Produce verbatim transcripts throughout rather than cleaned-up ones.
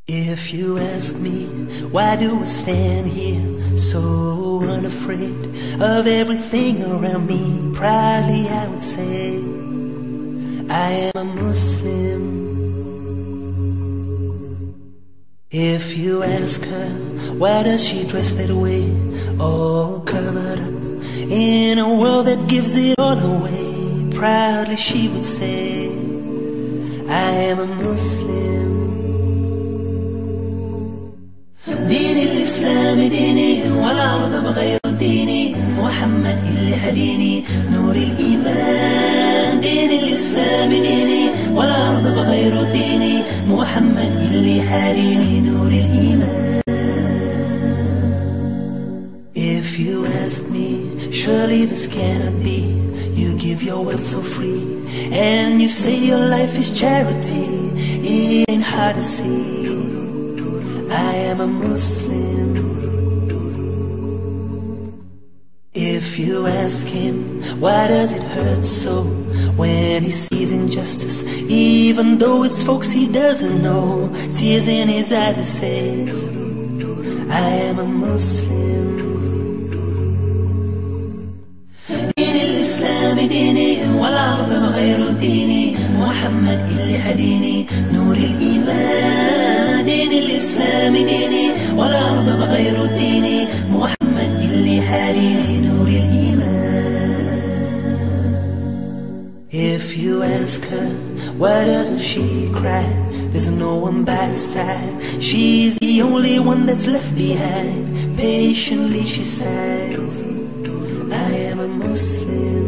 If you ask me, why do I stand here so unafraid of everything around me? Proudly I would say, I am a Muslim. If you ask her, why does she dress that way, all covered up in a world that gives it all away? Proudly she would say, I am a Muslim. دين الإسلام ديني والعرض بغير ديني، محمد اللي هديني نور الإيمان. دين الإسلام ديني والعرض بغير ديني، محمد اللي هديني نور الإيمان. If you ask me, surely this cannot be. You give your wealth so free, and you say your life is charity. It ain't hard to see, I am a Muslim. If you ask him, why does it hurt so when he sees injustice, even though it's folks he doesn't know? Tears in his eyes, he says, I am a Muslim. دين الإسلام ديني والعرض بغير ديني، محمد اللي هديني نور الإيمان. دين الإسلام ديني والعرض بغير ديني، محمد اللي هديني نور الإيمان. If you ask her, why doesn't she cry? There's no one by her side, she's the only one that's left behind. Patiently she sighs, I am a Muslim.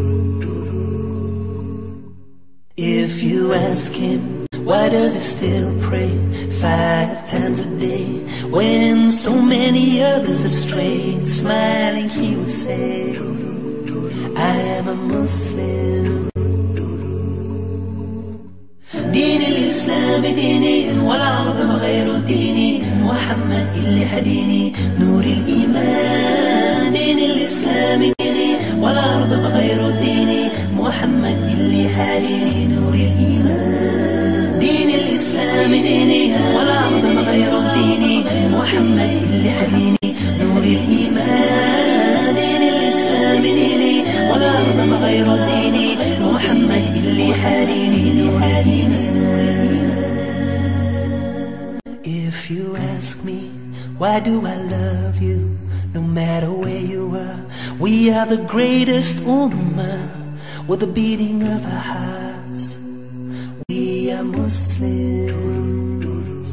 If you ask him, why does he still pray five times a day when so many others have strayed? Smiling he would say, I am a Muslim. دين الإسلام ديني والعرض بغير ديني، محمد اللي هديني نور الإيمان. دين الإسلام ديني والعرض بغير ديني، محمد اللي هديني نور الإيمان. دين الإسلام ديني والعرض بغير ديني، محمد اللي هديني نور الإيمان. دين الإسلام ديني والعرض بغير ديني، محمد اللي هديني نور الإيمان. If you ask me, why do I love you? No matter where you are, we are the greatest ummah. With the beating of our hearts, we are Muslims.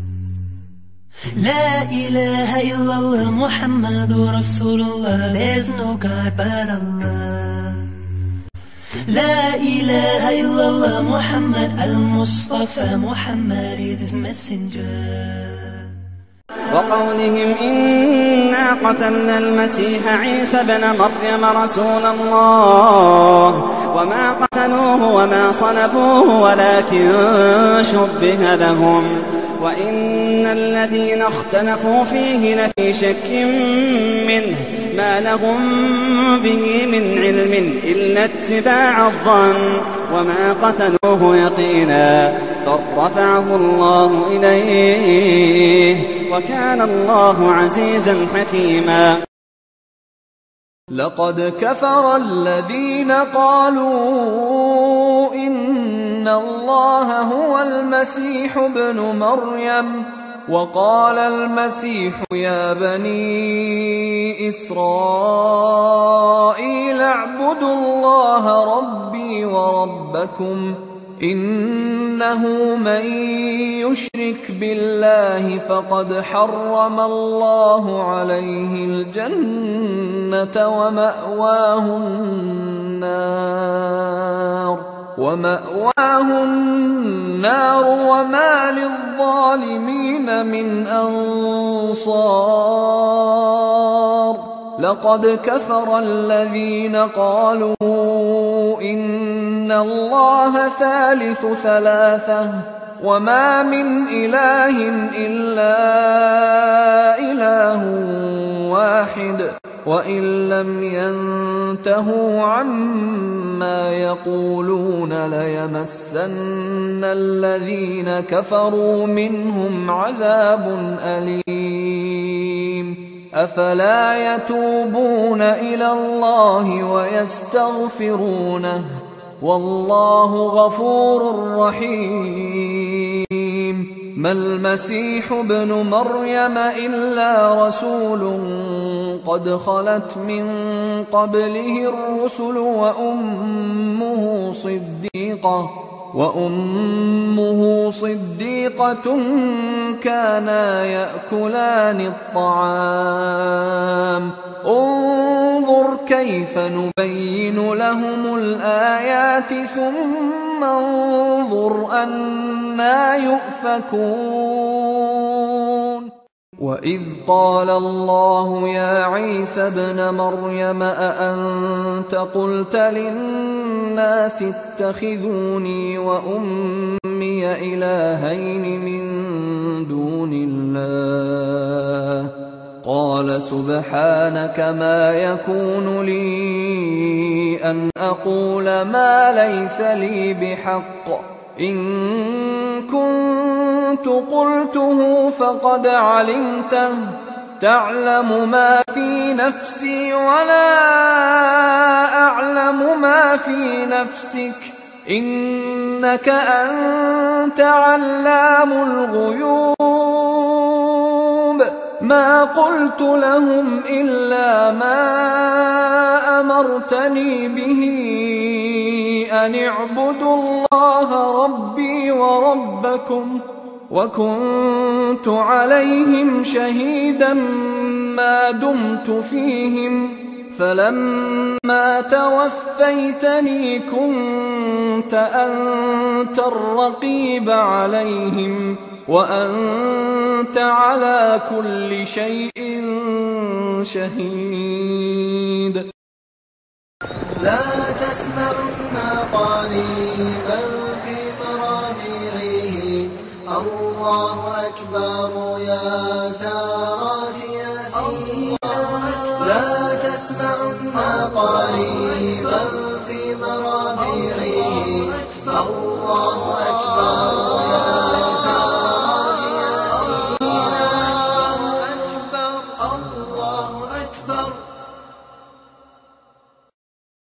La ilaha illallah Muhammadur Rasulullah. There's no God but Allah. La ilaha illallah Muhammad al-Mustafa. Muhammad is his messenger. وقولهم إنا قتلنا المسيح عيسى بن مريم رسول الله وما قتلوه وما صلبوه ولكن شبه لهم وإن الذين اختلفوا فيه لفي شك منه ما لهم به من علم إلا اتباع الظن وما قتلوه يقينا بل رفعه الله إليه وكان الله عزيزا حكيما. لقد كفر الذين قالوا إن الله هو المسيح ابن مريم وقال المسيح يا بني إسرائيل اعبدوا الله ربي وربكم إنه من يشرك بالله فقد حرم الله عليه الجنة ومأواه النار ومأواه النار وما للظالمين من أنصار. لقد كفر الذين قالوا إن الله ثالث ثلاثة وما من إله إلا إله واحد وإن لم ينتهوا عما يقولون ليمسن الذين كفروا منهم عذاب أليم أفلا يتوبون إلى الله ويستغفرونه والله غفور رحيم ما المسيح ابن مريم إلا رسول قد خلت من قبله الرسل وأمه صديقة وأمه صديقة كانا يأكلان الطعام انظر كيف نبين لهم الآيات ثم انظر أنى يؤفكون وإذ قال الله يا عيسى ابن مريم أأنت قلت للناس اتخذوني وأمي إلهين من دون الله قال سبحانك ما يكون لي أن أقول ما ليس لي بحق إن كنت قلته فقد علمته تعلم ما في نفسي ولا أعلم ما في نفسك إنك أنت علام الغيوب ما قلت لهم إلا ما أمرتني به أن اعبدوا الله ربي وربكم وكنت عليهم شهيدا ما دمت فيهم فلما توفيتني كنت أنت الرقيب عليهم وأنت على كل شيء شهيد لا تسمعن قريبا في مرابعه الله أكبر يا ثارات ياسين لا تسمعن قريبا